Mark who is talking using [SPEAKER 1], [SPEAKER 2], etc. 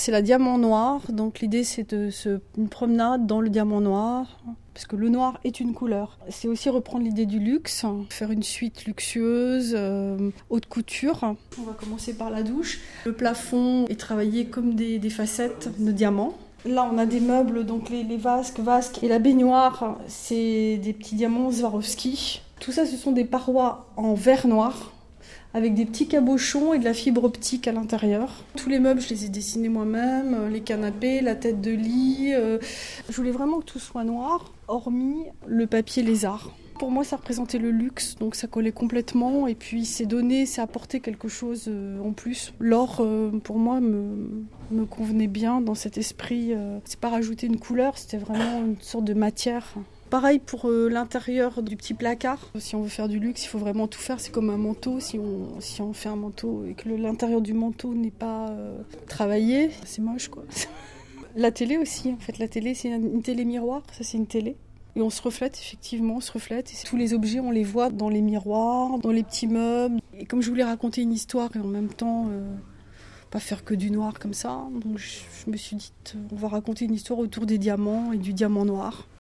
[SPEAKER 1] c'est la diamant noir. Donc l'idée, c'est une promenade dans le diamant noir, parce que le noir est une couleur. C'est aussi reprendre l'idée du luxe, faire une suite luxueuse, haute couture. On va commencer par la douche. Le plafond est travaillé comme des facettes de diamants. Là, on a des meubles, donc les vasques et la baignoire, c'est des petits diamants Swarovski. Tout ça, ce sont des parois en verre noir, avec des petits cabochons et de la fibre optique à l'intérieur. Tous les meubles, je les ai dessinés moi-même, les canapés, la tête de lit. Je voulais vraiment que tout soit noir, hormis le papier lézard. Pour moi, ça représentait le luxe, donc ça collait complètement. Et puis, c'est apporté quelque chose en plus. L'or, pour moi, me convenait bien dans cet esprit. C'est pas rajouter une couleur, c'était vraiment une sorte de matière. Pareil pour l'intérieur du petit placard. Si on veut faire du luxe, il faut vraiment tout faire. C'est comme un manteau. Si on fait un manteau et que l'intérieur du manteau n'est pas travaillé, c'est moche, quoi. La télé aussi, en fait. La télé, c'est une télé miroir. Ça, c'est une télé. Et on se reflète, effectivement, on se reflète. Et tous les objets, on les voit dans les miroirs, dans les petits meubles. Et comme je voulais raconter une histoire et en même temps pas faire que du noir comme ça, donc je me suis dit, on va raconter une histoire autour des diamants et du diamant noir.